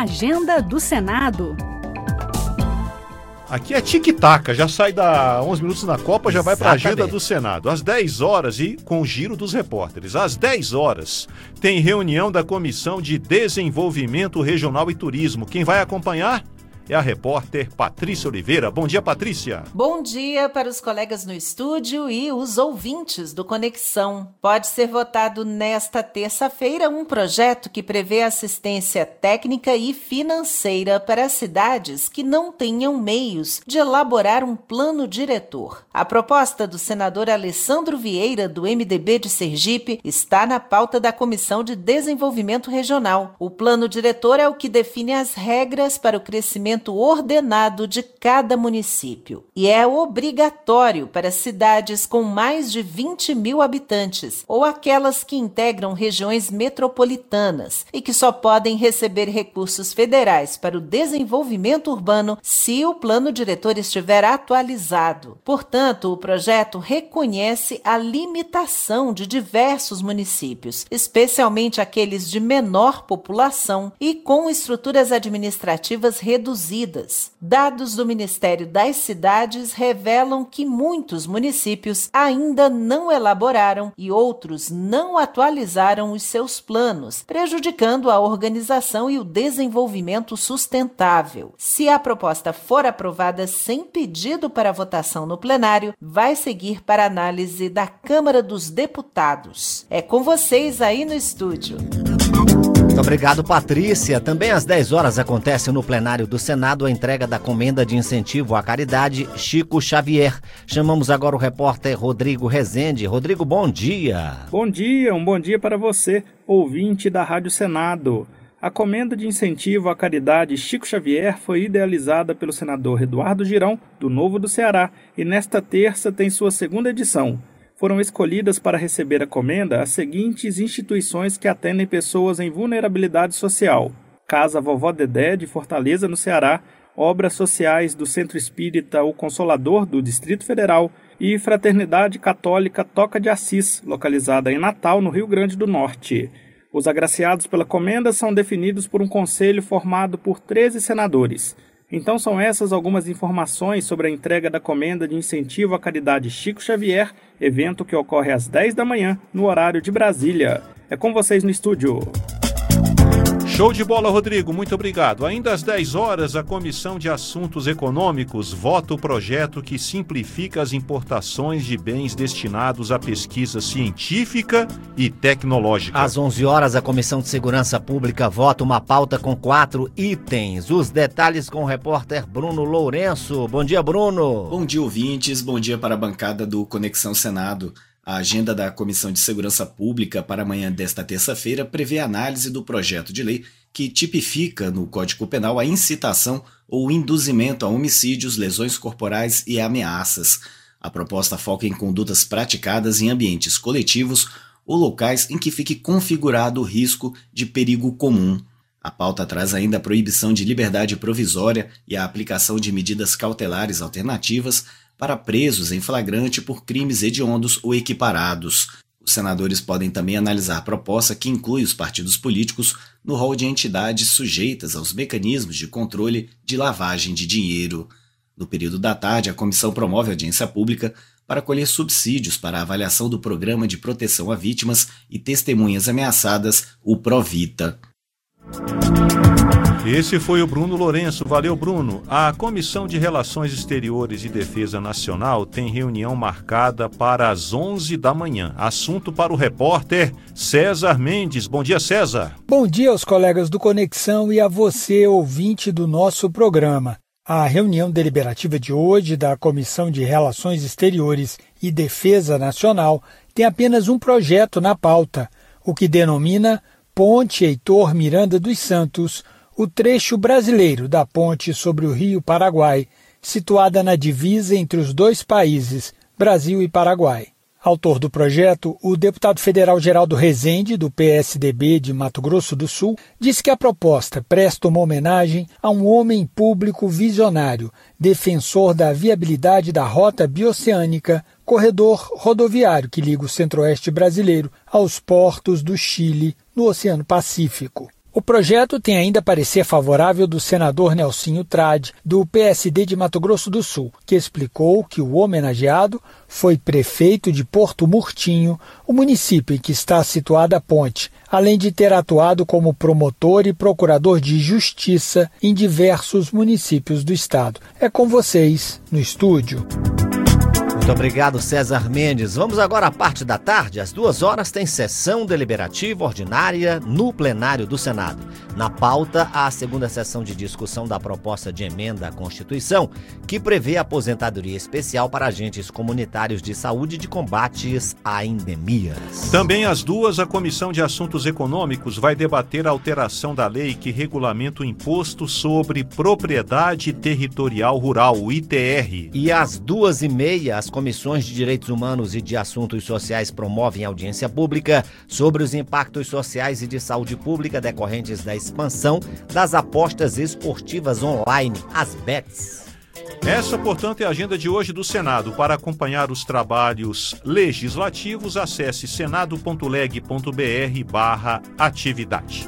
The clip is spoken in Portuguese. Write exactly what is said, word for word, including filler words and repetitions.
Agenda do Senado. Aqui é tic-tac, já sai da onze minutos na Copa, já vai para a agenda do Senado. Às dez horas e com o giro dos repórteres. Às dez horas tem reunião da Comissão de Desenvolvimento Regional e Turismo. Quem vai acompanhar é a repórter Patrícia Oliveira. Bom dia, Patrícia. Bom dia para os colegas no estúdio e os ouvintes do Conexão. Pode ser votado nesta terça-feira um projeto que prevê assistência técnica e financeira para cidades que não tenham meios de elaborar um plano diretor. A proposta do senador Alessandro Vieira, do M D B de Sergipe, está na pauta da Comissão de Desenvolvimento Regional. O plano diretor é o que define as regras para o crescimento ordenado de cada município e é obrigatório para cidades com mais de vinte mil habitantes ou aquelas que integram regiões metropolitanas e que só podem receber recursos federais para o desenvolvimento urbano se o plano diretor estiver atualizado. Portanto, o projeto reconhece a limitação de diversos municípios, especialmente aqueles de menor população e com estruturas administrativas reduzidas. Dados do Ministério das Cidades revelam que muitos municípios ainda não elaboraram e outros não atualizaram os seus planos, prejudicando a organização e o desenvolvimento sustentável. Se a proposta for aprovada sem pedido para votação no plenário, vai seguir para análise da Câmara dos Deputados. É com vocês aí no estúdio. Muito obrigado, Patrícia. Também às dez horas acontece no plenário do Senado a entrega da Comenda de Incentivo à Caridade Chico Xavier. Chamamos agora o repórter Rodrigo Rezende. Rodrigo, bom dia. Bom dia, um bom dia para você, ouvinte da Rádio Senado. A Comenda de Incentivo à Caridade Chico Xavier foi idealizada pelo senador Eduardo Girão, do Novo do Ceará, e nesta terça tem sua segunda edição. Foram escolhidas para receber a comenda as seguintes instituições que atendem pessoas em vulnerabilidade social: Casa Vovó Dedé, de Fortaleza, no Ceará, Obras Sociais do Centro Espírita O Consolador, do Distrito Federal, e Fraternidade Católica Toca de Assis, localizada em Natal, no Rio Grande do Norte. Os agraciados pela comenda são definidos por um conselho formado por treze senadores. Então são essas algumas informações sobre a entrega da Comenda de Incentivo à Caridade Chico Xavier, evento que ocorre às dez da manhã, no horário de Brasília. É com vocês no estúdio. Show de bola, Rodrigo. Muito obrigado. Ainda às dez horas, a Comissão de Assuntos Econômicos vota o projeto que simplifica as importações de bens destinados à pesquisa científica e tecnológica. Às onze horas, a Comissão de Segurança Pública vota uma pauta com quatro itens. Os detalhes com o repórter Bruno Lourenço. Bom dia, Bruno. Bom dia, ouvintes. Bom dia para a bancada do Conexão Senado. A agenda da Comissão de Segurança Pública para amanhã desta terça-feira prevê a análise do projeto de lei que tipifica no Código Penal a incitação ou induzimento a homicídios, lesões corporais e ameaças. A proposta foca em condutas praticadas em ambientes coletivos ou locais em que fique configurado o risco de perigo comum. A pauta traz ainda a proibição de liberdade provisória e a aplicação de medidas cautelares alternativas para presos em flagrante por crimes hediondos ou equiparados. Os senadores podem também analisar a proposta que inclui os partidos políticos no rol de entidades sujeitas aos mecanismos de controle de lavagem de dinheiro. No período da tarde, a comissão promove audiência pública para colher subsídios para a avaliação do Programa de Proteção a Vítimas e Testemunhas Ameaçadas, o PROVITA. Esse foi o Bruno Lourenço. Valeu, Bruno. A Comissão de Relações Exteriores e Defesa Nacional tem reunião marcada para as onze da manhã. Assunto para o repórter César Mendes. Bom dia, César. Bom dia aos colegas do Conexão e a você, ouvinte do nosso programa. A reunião deliberativa de hoje da Comissão de Relações Exteriores e Defesa Nacional tem apenas um projeto na pauta, o que denomina Ponte Heitor Miranda dos Santos, o trecho brasileiro da ponte sobre o Rio Paraguai, situada na divisa entre os dois países, Brasil e Paraguai. Autor do projeto, o deputado federal Geraldo Rezende, do P S D B de Mato Grosso do Sul, disse que a proposta presta uma homenagem a um homem público visionário, defensor da viabilidade da rota bioceânica, corredor rodoviário que liga o centro-oeste brasileiro aos portos do Chile, no Oceano Pacífico. O projeto tem ainda parecer favorável do senador Nelsinho Trade, do P S D de Mato Grosso do Sul, que explicou que o homenageado foi prefeito de Porto Murtinho, o município em que está situada a ponte, além de ter atuado como promotor e procurador de justiça em diversos municípios do estado. É com vocês, no estúdio. Muito obrigado, César Mendes. Vamos agora à parte da tarde. Às duas horas tem sessão deliberativa ordinária no plenário do Senado. Na pauta, a segunda sessão de discussão da proposta de emenda à Constituição, que prevê aposentadoria especial para agentes comunitários de saúde de combates a endemias. Também às duas, a Comissão de Assuntos Econômicos vai debater a alteração da lei que regulamenta o Imposto sobre Propriedade Territorial Rural, o I T R. E às duas e meia, as Comissões de Direitos Humanos e de Assuntos Sociais promovem audiência pública sobre os impactos sociais e de saúde pública decorrentes da expansão das apostas esportivas online, as bets. Essa, portanto, é a agenda de hoje do Senado. Para acompanhar os trabalhos legislativos, acesse senado ponto leg ponto br barra atividade.